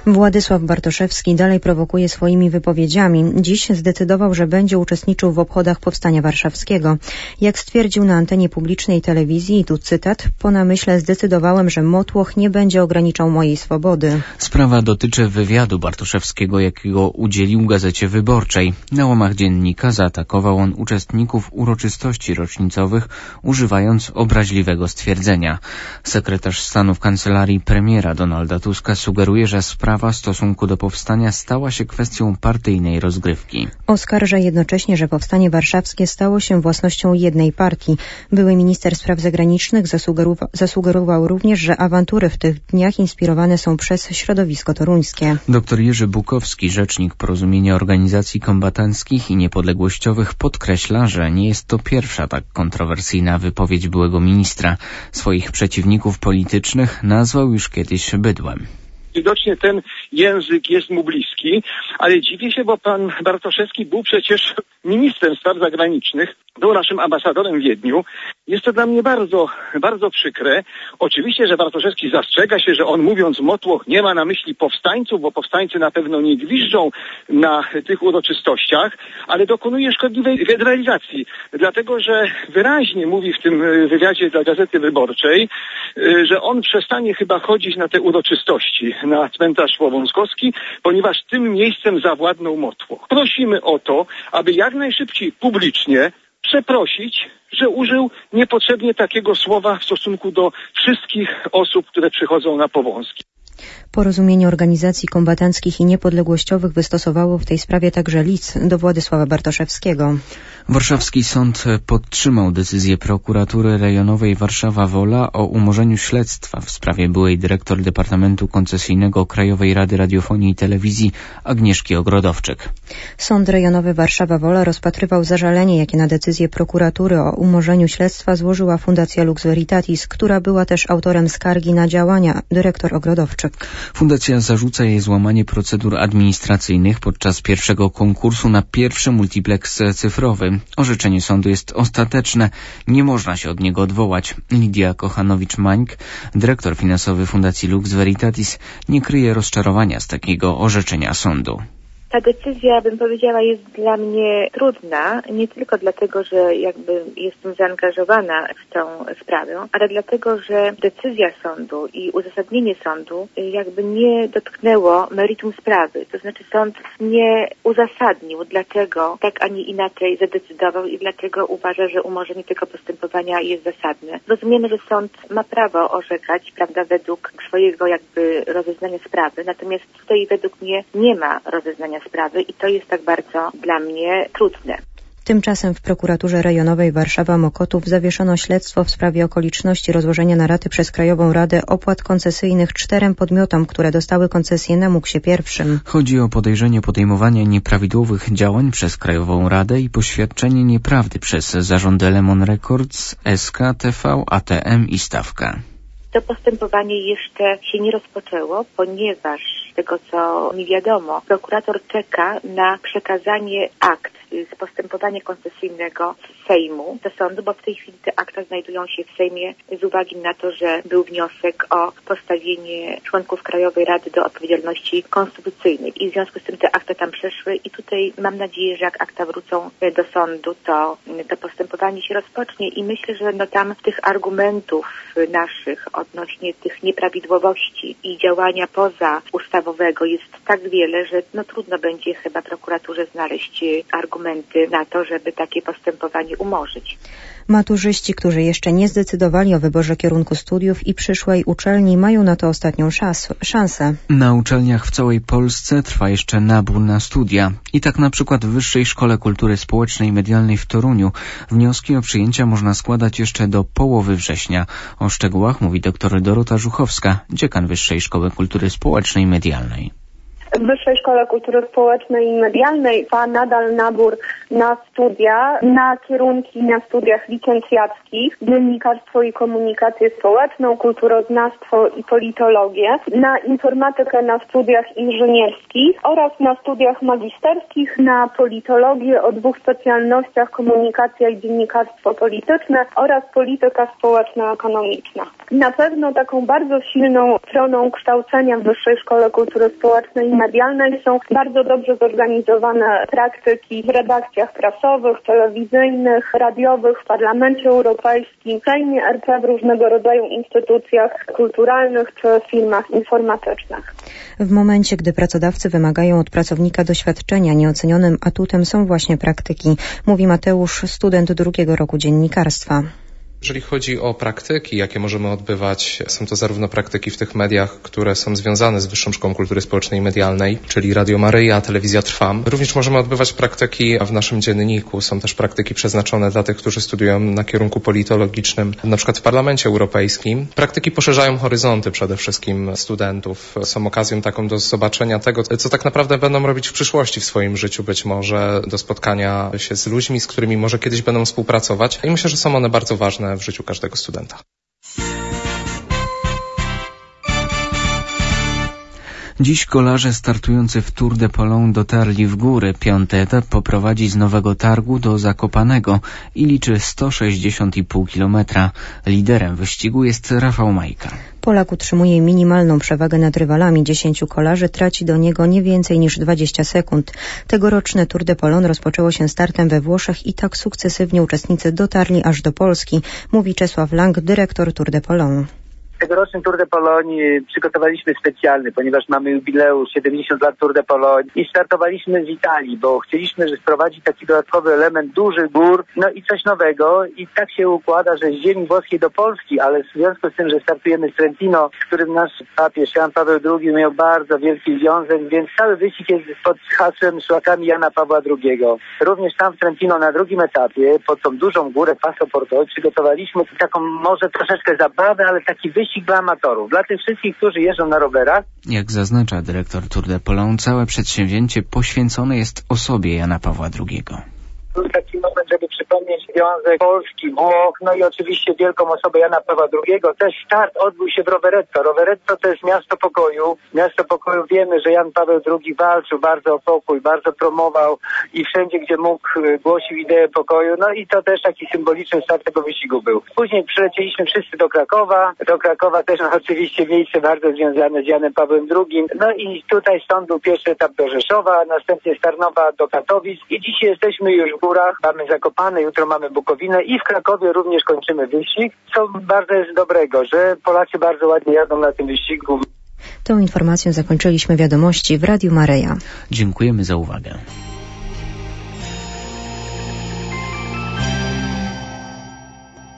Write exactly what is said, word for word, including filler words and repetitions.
Władysław Bartoszewski dalej prowokuje swoimi wypowiedziami. Dziś zdecydował, że będzie uczestniczył w obchodach Powstania Warszawskiego. Jak stwierdził na antenie publicznej telewizji, i tu cytat, po namyśle zdecydowałem, że motłoch nie będzie ograniczał mojej swobody. Sprawa dotyczy wywiadu Bartoszewskiego, jakiego udzielił Gazecie Wyborczej. Na łamach dziennika zaatakował on uczestników uroczystości rocznicowych, używając obraźliwego stwierdzenia. Sekretarz stanu w kancelarii premiera Donalda Tuska sugeruje, że sprawa w stosunku do powstania stała się kwestią partyjnej rozgrywki. Oskarża jednocześnie, że Powstanie Warszawskie stało się własnością jednej partii. Były minister spraw zagranicznych zasugerował, zasugerował również, że awantury w tych dniach inspirowane są przez środowisko toruńskie. Doktor Jerzy Bukowski, rzecznik Porozumienia Organizacji Kombatanckich i Niepodległościowych, podkreśla, że nie jest to pierwsza tak kontrowersyjna wypowiedź byłego ministra. Swoich przeciwników politycznych nazwał już kiedyś bydłem. Widocznie ten język jest mu bliski, ale dziwię się, bo pan Bartoszewski był przecież ministrem spraw zagranicznych, był naszym ambasadorem w Wiedniu. Jest to dla mnie bardzo, bardzo przykre. Oczywiście, że Bartoszewski zastrzega się, że on mówiąc motłoch nie ma na myśli powstańców, bo powstańcy na pewno nie gwiżdżą na tych uroczystościach, ale dokonuje szkodliwej generalizacji, dlatego że wyraźnie mówi w tym wywiadzie dla Gazety Wyborczej, że on przestanie chyba chodzić na te uroczystości, na cmentarz Łowąskowski, ponieważ tym miejscem zawładnął motłoch. Prosimy o to, aby jak najszybciej publicznie przeprosić, że użył niepotrzebnie takiego słowa w stosunku do wszystkich osób, które przychodzą na Powązki. Porozumienie Organizacji Kombatanckich i Niepodległościowych wystosowało w tej sprawie także list do Władysława Bartoszewskiego. Warszawski sąd podtrzymał decyzję prokuratury rejonowej Warszawa-Wola o umorzeniu śledztwa w sprawie byłej dyrektor Departamentu Koncesyjnego Krajowej Rady Radiofonii i Telewizji Agnieszki Ogrodowczyk. Sąd rejonowy Warszawa-Wola rozpatrywał zażalenie, jakie na decyzję prokuratury o umorzeniu śledztwa złożyła Fundacja Lux Veritatis, która była też autorem skargi na działania dyrektor Ogrodowczyk. Fundacja zarzuca jej złamanie procedur administracyjnych podczas pierwszego konkursu na pierwszy multiplex cyfrowy. Orzeczenie sądu jest ostateczne, nie można się od niego odwołać. Lidia Kochanowicz-Mańk, dyrektor finansowy Fundacji Lux Veritatis, nie kryje rozczarowania z takiego orzeczenia sądu. Ta decyzja, bym powiedziała, jest dla mnie trudna, nie tylko dlatego, że jakby jestem zaangażowana w tą sprawę, ale dlatego, że decyzja sądu i uzasadnienie sądu jakby nie dotknęło meritum sprawy. To znaczy sąd nie uzasadnił, dlaczego tak, a nie inaczej zadecydował i dlaczego uważa, że umorzenie tego postępowania jest zasadne. Rozumiemy, że sąd ma prawo orzekać, prawda, według swojego jakby rozeznania sprawy, natomiast tutaj według mnie nie ma rozeznania sprawy i to jest tak bardzo dla mnie trudne. Tymczasem w prokuraturze rejonowej Warszawa-Mokotów zawieszono śledztwo w sprawie okoliczności rozłożenia na raty przez Krajową Radę opłat koncesyjnych czterem podmiotom, które dostały koncesję na Muksie pierwszym. Chodzi o podejrzenie podejmowania nieprawidłowych działań przez Krajową Radę i poświadczenie nieprawdy przez zarządy Lemon Records, S K T V, A T M i Stawka. To postępowanie jeszcze się nie rozpoczęło, ponieważ z tego, co mi wiadomo, prokurator czeka na przekazanie akt z postępowania koncesyjnego z Sejmu do sądu, bo w tej chwili te akta znajdują się w Sejmie z uwagi na to, że był wniosek o postawienie członków Krajowej Rady do odpowiedzialności konstytucyjnej i w związku z tym te akta tam przeszły i tutaj mam nadzieję, że jak akta wrócą do sądu, to to postępowanie się rozpocznie i myślę, że no tam tych argumentów naszych odnośnie tych nieprawidłowości i działania pozaustawowego jest tak wiele, że no trudno będzie chyba prokuraturze znaleźć argumenty na to, żeby takie postępowanie umorzyć. Maturzyści, którzy jeszcze nie zdecydowali o wyborze kierunku studiów i przyszłej uczelni, mają na to ostatnią szans- szansę. Na uczelniach w całej Polsce trwa jeszcze nabór na studia. I tak na przykład w Wyższej Szkole Kultury Społecznej i Medialnej w Toruniu wnioski o przyjęcia można składać jeszcze do połowy września. O szczegółach mówi dr Dorota Żuchowska, dziekan Wyższej Szkoły Kultury Społecznej i Medialnej. W Wyższej Szkole Kultury Społecznej i Medialnej trwa nadal nabór na studia, na kierunki na studiach licencjackich, dziennikarstwo i komunikację społeczną, kulturoznawstwo i politologię, na informatykę na studiach inżynierskich oraz na studiach magisterskich na politologię o dwóch specjalnościach: komunikacja i dziennikarstwo polityczne oraz polityka społeczno-ekonomiczna. Na pewno taką bardzo silną stroną kształcenia w Wyższej Szkole Kultury Społecznej i Medialnej są bardzo dobrze zorganizowane praktyki w redakcjach prasowych, telewizyjnych, radiowych, w Parlamencie Europejskim, w Sejmie R P, w różnego rodzaju instytucjach kulturalnych czy firmach informatycznych. W momencie, gdy pracodawcy wymagają od pracownika doświadczenia, nieocenionym atutem są właśnie praktyki, mówi Mateusz, student drugiego roku dziennikarstwa. Jeżeli chodzi o praktyki, jakie możemy odbywać, są to zarówno praktyki w tych mediach, które są związane z Wyższą Szkołą Kultury Społecznej i Medialnej, czyli Radio Maryja, Telewizja Trwam. Również możemy odbywać praktyki w naszym dzienniku. Są też praktyki przeznaczone dla tych, którzy studiują na kierunku politologicznym, na przykład w Parlamencie Europejskim. Praktyki poszerzają horyzonty przede wszystkim studentów. Są okazją taką do zobaczenia tego, co tak naprawdę będą robić w przyszłości w swoim życiu, być może do spotkania się z ludźmi, z którymi może kiedyś będą współpracować. I myślę, że są one bardzo ważne w życiu każdego studenta. Dziś kolarze startujący w Tour de Pologne dotarli w góry. Piąty etap poprowadzi z Nowego Targu do Zakopanego i liczy sto sześćdziesiąt i pół kilometra. Liderem wyścigu jest Rafał Majka. Polak utrzymuje minimalną przewagę nad rywalami. Dziesięciu kolarzy traci do niego nie więcej niż dwadzieścia sekund. Tegoroczne Tour de Pologne rozpoczęło się startem we Włoszech i tak sukcesywnie uczestnicy dotarli aż do Polski, mówi Czesław Lang, dyrektor Tour de Pologne. Tegoroczny Tour de Pologne przygotowaliśmy specjalny, ponieważ mamy jubileusz siedemdziesiąt lat Tour de Pologne i startowaliśmy z Italii, bo chcieliśmy wprowadzić taki dodatkowy element dużych gór, no i coś nowego, i tak się układa, że z ziemi włoskiej do Polski, ale w związku z tym, że startujemy z Trentino, w którym nasz papież Jan Paweł drugi miał bardzo wielki związek, więc cały wyścig jest pod hasłem Szlakami Jana Pawła drugiego. Również tam w Trentino na drugim etapie, pod tą dużą górę Passo Porto, przygotowaliśmy taką może troszeczkę zabawę, ale taki wyścig dla amatorów, dla tych wszystkich, którzy jeżdżą na rowerach. Jak zaznacza dyrektor Tour de Pologne, całe przedsięwzięcie poświęcone jest osobie Jana Pawła drugiego. Był taki moment, żeby przypomnieć związek Polski, Włoch, no i oczywiście wielką osobę Jana Pawła drugiego. Też start odbył się w Rovereto. Rovereto to jest miasto pokoju. Miasto pokoju, wiemy, że Jan Paweł drugi walczył bardzo o pokój, bardzo promował i wszędzie, gdzie mógł, głosił ideę pokoju. No i to też taki symboliczny start tego wyścigu był. Później przylecieliśmy wszyscy do Krakowa. Do Krakowa też no, oczywiście miejsce bardzo związane z Janem Pawłem drugim. No i tutaj stąd był pierwszy etap do Rzeszowa, następnie z Tarnowa do Katowic i dzisiaj jesteśmy już w górach. Mamy Zakopane, jutro mamy Bukowinę i w Krakowie również kończymy wyścig, co bardzo jest dobrego, że Polacy bardzo ładnie jadą na tym wyścigu. Tą informacją zakończyliśmy wiadomości w Radiu Maryja. Dziękujemy za uwagę.